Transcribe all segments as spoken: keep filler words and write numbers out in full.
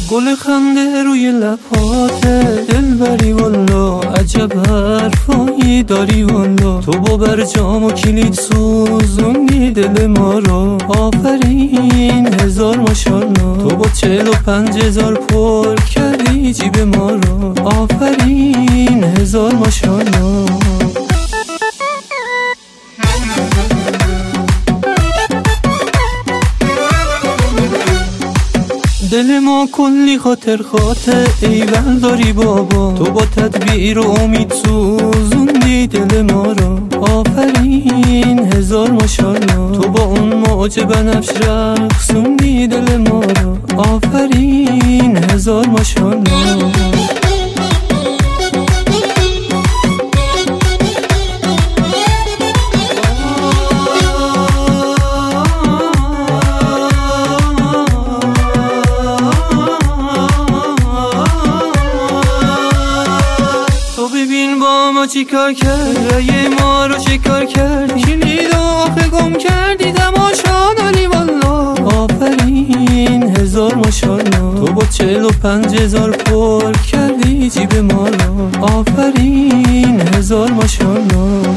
گل خنده روی لباته دلبری والا، عجب حرفایی داری والا. تو با برجام و کلید سوزوندی دل ما رو، آفرین هزار ماشالله. تو با چهل و پنج هزار پر کردی جیب ما رو، آفرین هزار ماشالله. دل ما کلی خاطر خاطر ایول داری بابا. تو با تدبیر و امید سوزوندی دل ما رو، آفرین هزار ماشالله. تو با اون موج بنفش رقصوندی دل ما رو، آفرین هزار ماشالله. چی کار کرد یه ما رو چی کار کردی؟ کلید آخه گم کردی تماشا داری والا، آفرین هزار ماشالله. تو با چهل و پنج هزار پر کردی جیب ما رو، آفرین هزار ماشالله.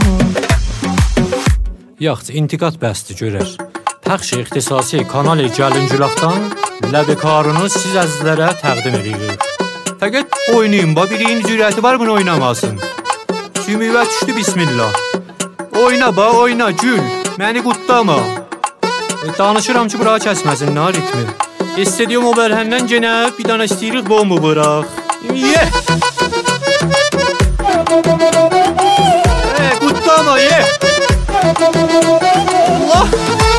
Yaxşı, intiqat bəsdir görər. Pəxş ixtisasi kanal Gəlincülaqdan ləbekarını siz əzizlərə təqdim edirik. Fəqət oynayın, ba birinin cürəti var bunu oynamasın. Sümüvə düşdü bismillah. Oyna ba, oyna gül, məni qutlama. E, danışıram ki, bura kəsməsin nə ritmi. İstədiyim o bərhəndən genə bir dana istəyirik bombu bıraq. Ye! E, qutlama, ye! Allah!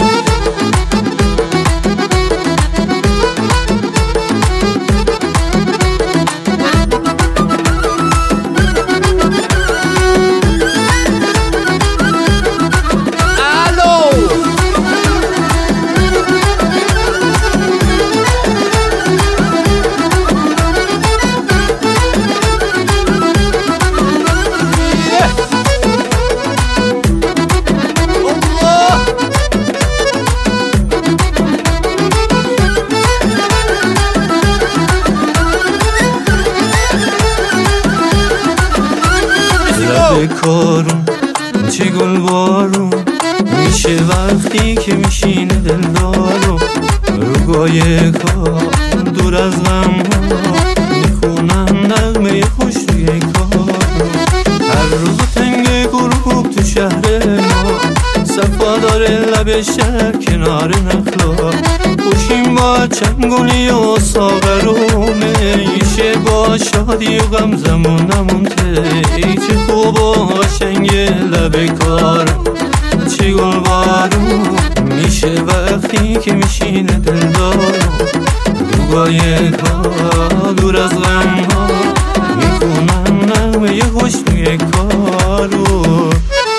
کارون چه گل بارون میشه وقتی که میشینه دلدارو، رو گایه کار دور از غم ها میخونم نغمه خوش روی کارو. هر روز تنگ گروب تو شهر ما، صفا داره لب شهر کنار نخلا. خوشیم با چنگولی و ساغرومه، میشه با شادی و غم زمونمون ته. ای چه خوب و قشنگ لب کار چه گل بارون میشه وقتی که میشینه دلدارو. روگای کار دور از غم ها میخونم نغمه خوش توی کارو.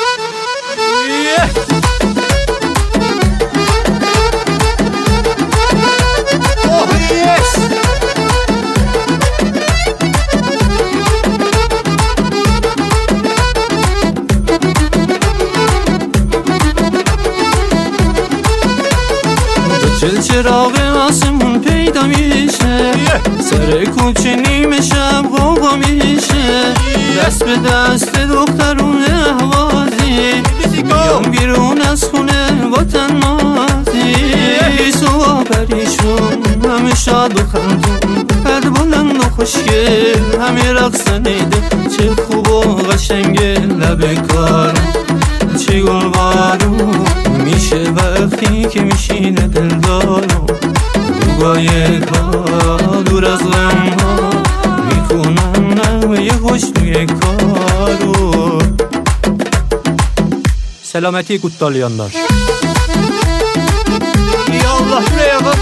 چل چراغ آسمون پیدا میشه، سر کوچه نیمه شب غوغا میشه. دست به دست دخترون احوازی بیام بیرون از خونه با تنازی. صبح پریشون همه شاد و خندون، قد بلند و خوشگل همه رقصنیده. چه خوب و قشنگ لب کار چه گل بارون میشه وقتی که میشینه دلدارو. روگای کار دور از غم ها میخونم نغمه خوش توی کارو. Selaməti qutlalayanlar. Ya Allah, buraya bak.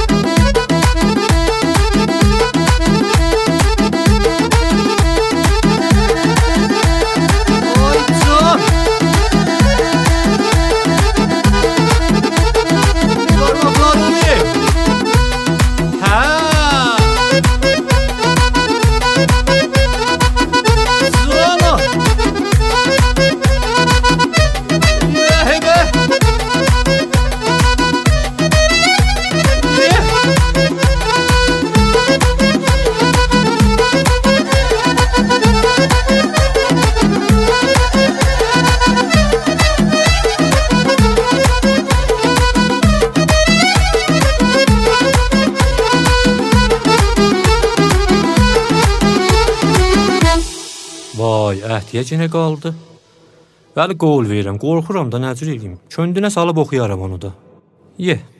Yeah. Vay, əhdiyəcinə qaldı. Bəli, qol verirəm, qorxuram da, nəcür eləyim. Köndünə salıb oxuyaram onu da. Ye.